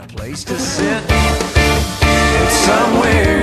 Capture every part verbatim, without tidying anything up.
place to sit. It's somewhere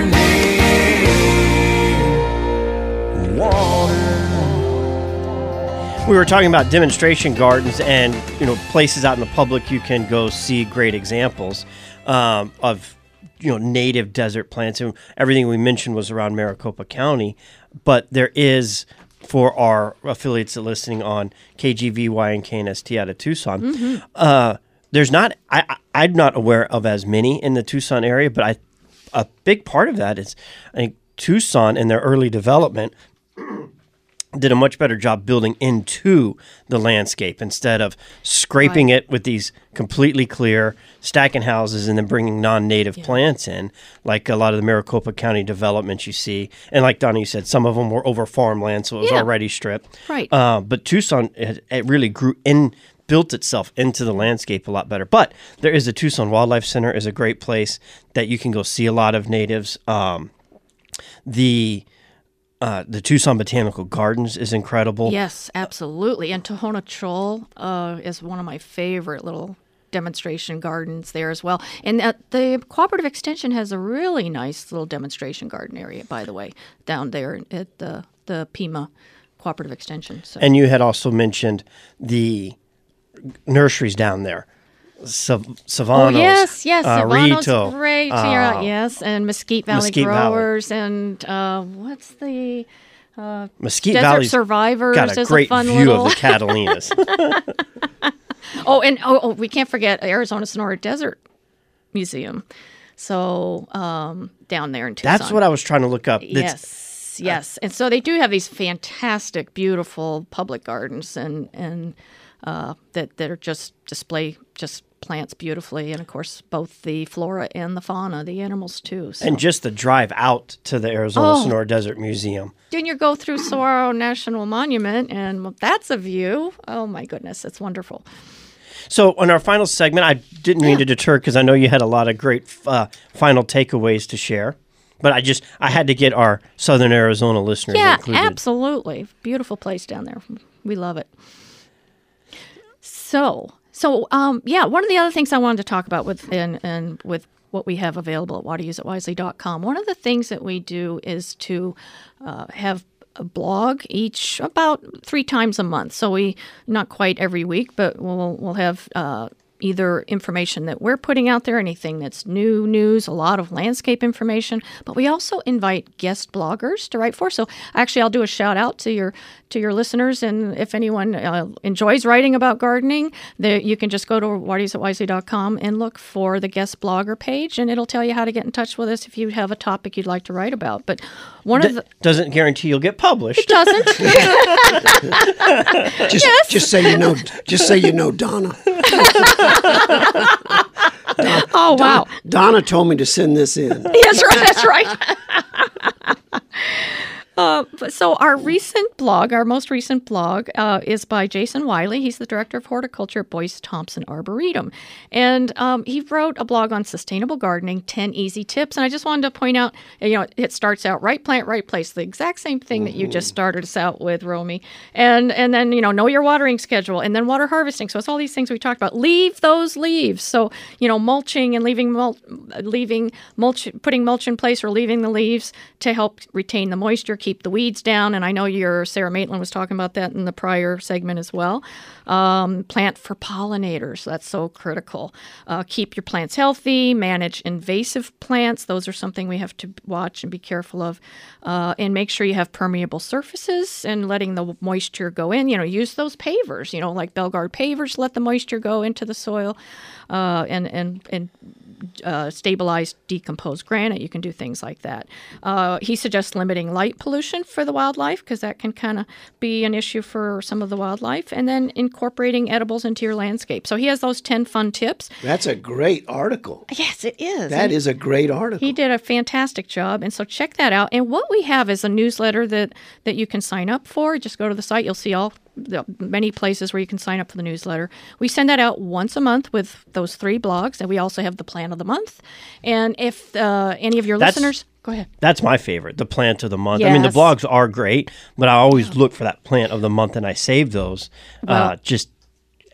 near water. We were talking about demonstration gardens and, you know, places out in the public you can go see great examples um, of, you know, native desert plants. And everything we mentioned was around Maricopa County, but there is, for our affiliates that are listening on K G V Y and K N S T out of Tucson, mm-hmm. uh, there's not, I, I, I'm not aware of as many in the Tucson area, but I, a big part of that is, I think Tucson in their early development did a much better job building into the landscape instead of scraping right. it with these completely clear, stacking houses and then bringing non-native yeah. plants in, like a lot of the Maricopa County developments you see. And like Donna, you said, some of them were over farmland, so it was yeah. already stripped. Right. Uh, but Tucson, it, it really grew in, built itself into the landscape a lot better. But there is a Tucson Wildlife Center is a great place that you can go see a lot of natives. Um, the... Uh, the Tucson Botanical Gardens is incredible. Yes, absolutely. And Tohono Chul uh, is one of my favorite little demonstration gardens there as well. And uh, the Cooperative Extension has a really nice little demonstration garden area, by the way, down there at the, the Pima Cooperative Extension. So. And you had also mentioned the nurseries down there. Sav- Savanos, oh, yes, yes. uh, Savanos, Rito, great. uh, yeah, yes, and Mesquite Valley Mesquite Growers, Valley. and uh, what's the uh, Mesquite Desert Valley's Survivors? got a is great a fun view little... of the Catalinas. oh, and oh, oh, we can't forget Arizona Sonora Desert Museum. So um, down there in Tucson. That's what I was trying to look up. That's, yes, yes, and so they do have these fantastic, beautiful public gardens, and and uh, that that are just display just. plants beautifully, and of course both the flora and the fauna, the animals too. So. And just the drive out to the Arizona oh. Sonora Desert Museum. Then you go through Saguaro National Monument, and well, that's a view. Oh my goodness, it's wonderful. So in our final segment, I didn't mean yeah. to deter because I know you had a lot of great uh, final takeaways to share. But I just I had to get our Southern Arizona listeners yeah, included. Yeah, absolutely. Beautiful place down there. We love it. So. So, um, yeah, one of the other things I wanted to talk about with and, and with what we have available at water use it wisely dot com, one of the things that we do is to uh, have a blog each about three times a month. So we, not quite every week, but we'll, we'll have uh, either information that we're putting out there, anything that's new news, a lot of landscape information, but we also invite guest bloggers to write for. So actually, I'll do a shout out to your to your listeners, and if anyone uh, enjoys writing about gardening, the, you can just go to water use it wisely dot com and look for the guest blogger page, and it'll tell you how to get in touch with us if you have a topic you'd like to write about. But one D- of the doesn't guarantee you'll get published. It doesn't. just, yes. just say you know. Just say you know Donna. Don, oh wow! Don, Donna told me to send this in. That's right. That's right. Uh, so our recent blog, our most recent blog, uh, is by Jason Wiley. He's the director of horticulture at Boyce Thompson Arboretum. And um, he wrote a blog on sustainable gardening, ten easy tips. And I just wanted to point out, you know, it starts out right plant, right place, the exact same thing mm-hmm. that you just started us out with, Romy. And and then, you know, know your watering schedule, and then water harvesting. So it's all these things we talked about. Leave those leaves. So, you know, mulching and leaving mulch, leaving mulch, putting mulch in place or leaving the leaves to help retain the moisture, keep the weeds down, and I know your Sarah Maitland was talking about that in the prior segment as well. Um, plant for pollinators, that's so critical. Uh, keep your plants healthy, manage invasive plants, those are something we have to watch and be careful of, uh, and make sure you have permeable surfaces and letting the moisture go in. You know, use those pavers, you know, like Belgard pavers, let the moisture go into the soil, uh, and, and, and Uh, stabilized decomposed granite. You can do things like that. Uh, he suggests limiting light pollution for the wildlife because that can kind of be an issue for some of the wildlife, and then incorporating edibles into your landscape. So he has those ten fun tips. That's a great article. Yes, it is. That and is a great article. He did a fantastic job, and so check that out. And what we have is a newsletter that, that you can sign up for. Just go to the site. You'll see all the many places where you can sign up for the newsletter. We send that out once a month with those three blogs, and we also have the plant of the month. And if uh, any of your That's, listeners... Go ahead. That's my favorite, the plant of the month. Yes. I mean, the blogs are great, but I always look for that plant of the month, and I save those. Well, uh, just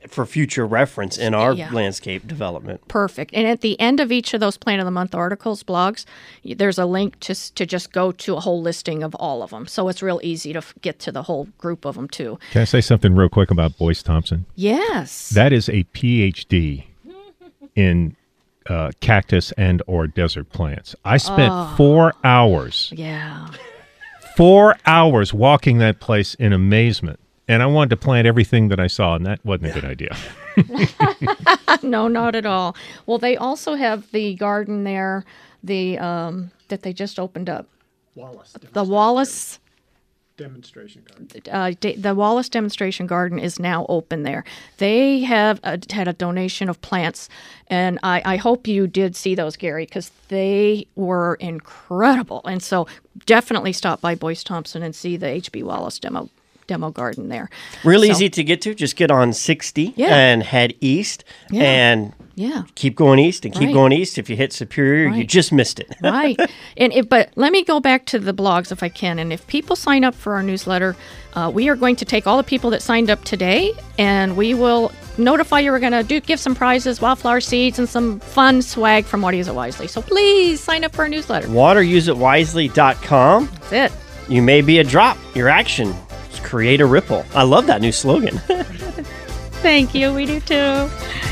for future reference in our Yeah. landscape development. Perfect. And at the end of each of those Plant of the Month articles, blogs, y- there's a link to, s- to just go to a whole listing of all of them. So it's real easy to f- get to the whole group of them, too. Can I say something real quick about Boyce Thompson? Yes. That is a P H D in uh, cactus and or desert plants. I spent four hours, yeah. four hours walking that place in amazement. And I wanted to plant everything that I saw, and that wasn't a good idea. No, not at all. Well, they also have the garden there, the um, that they just opened up. Wallace. The Wallace Demonstration garden. uh, de- the Wallace Demonstration Garden is now open there. They have uh had a donation of plants, and I, I hope you did see those, Gary, because they were incredible. And so definitely stop by Boyce Thompson and see the H B Wallace demo demo garden there. Real So- easy to get to. Just get on sixty Yeah. and head east Yeah. and Yeah. keep going east and keep Right. going east. If you hit Superior, you Right. just missed it. Right. And it, but let me go back to the blogs if I can. And if people sign up for our newsletter, uh, we are going to take all the people that signed up today, and we will notify you. We're going to do give some prizes, wildflower seeds, and some fun swag from What Use It Wisely. So please sign up for our newsletter. water use it wisely dot com. That's it. You may be a drop. Your action is create a ripple. I love that new slogan. Thank you. We do too.